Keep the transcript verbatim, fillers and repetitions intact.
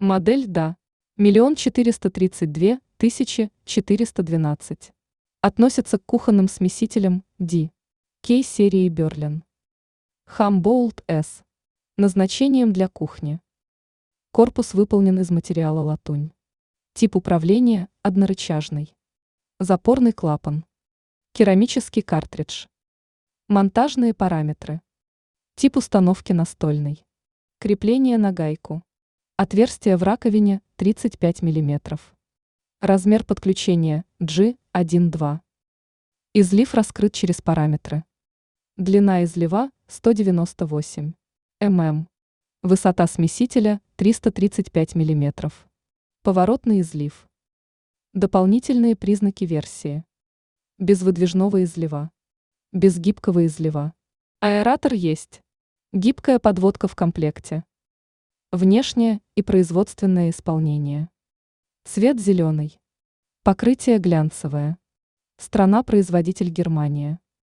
Модель «Да». Миллион четыреста тридцать две тысячи четыреста двенадцать. Относится к кухонным смесителям ди кей серии Берлин. Humboldt эс. Назначением для кухни. Корпус выполнен из материала латунь. Тип управления – однорычажный. Запорный клапан. Керамический картридж. Монтажные параметры. Тип установки настольный. Крепление на гайку. Отверстие в раковине тридцать пять миллиметров. Размер подключения джи один-два. Излив раскрыт через параметры. Длина излива сто девяносто восемь миллиметров. Высота смесителя триста тридцать пять миллиметров. Поворотный излив. Дополнительные признаки версии. Без выдвижного излива. Без гибкого излива. Аэратор есть. Гибкая подводка в комплекте. Внешнее и производственное исполнение. Цвет зеленый. Покрытие глянцевое. Страна-производитель Германия.